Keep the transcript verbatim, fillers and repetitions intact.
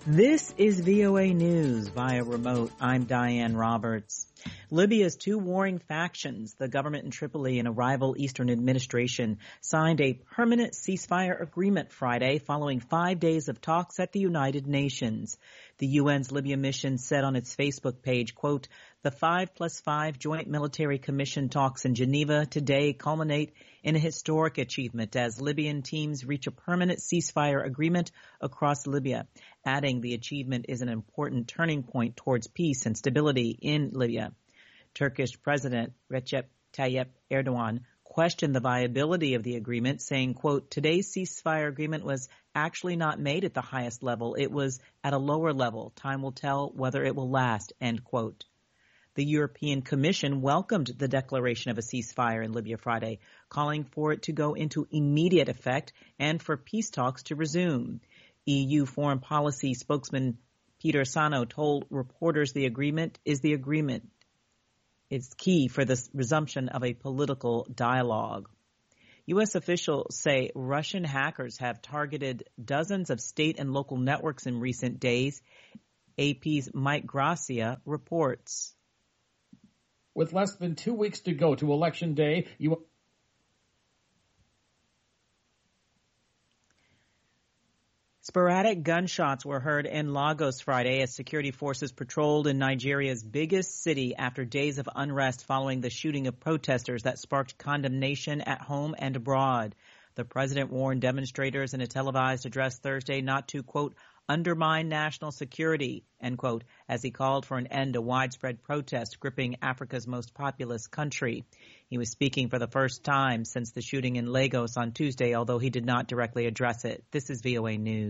This is V O A News via remote. I'm Diane Roberts. Libya's two warring factions, the government in Tripoli and a rival Eastern administration, signed a permanent ceasefire agreement Friday following five days of talks at the United Nations. The U N's Libya mission said on its Facebook page, quote, "The five plus five Joint Military Commission talks in Geneva today culminate in a historic achievement as Libyan teams reach a permanent ceasefire agreement across Libya," adding the achievement is an important turning point towards peace and stability in Libya. Turkish President Recep Tayyip Erdogan questioned the viability of the agreement, saying, quote, "Today's ceasefire agreement was actually not made at the highest level. It was at a lower level. Time will tell whether it will last," end quote. The European Commission welcomed the declaration of a ceasefire in Libya Friday, calling for it to go into immediate effect and for peace talks to resume. E U foreign policy spokesman Peter Sano told reporters the agreement is the agreement. It's key for the resumption of a political dialogue. U S officials say Russian hackers have targeted dozens of state and local networks in recent days. A P's Mike Gracia reports. With less than two weeks to go to Election Day, you... Sporadic gunshots were heard in Lagos Friday as security forces patrolled in Nigeria's biggest city after days of unrest following the shooting of protesters that sparked condemnation at home and abroad. The president warned demonstrators in a televised address Thursday not to, quote, undermine national security, end quote, as he called for an end to widespread protest gripping Africa's most populous country. He was speaking for the first time since the shooting in Lagos on Tuesday, although he did not directly address it. This is V O A News.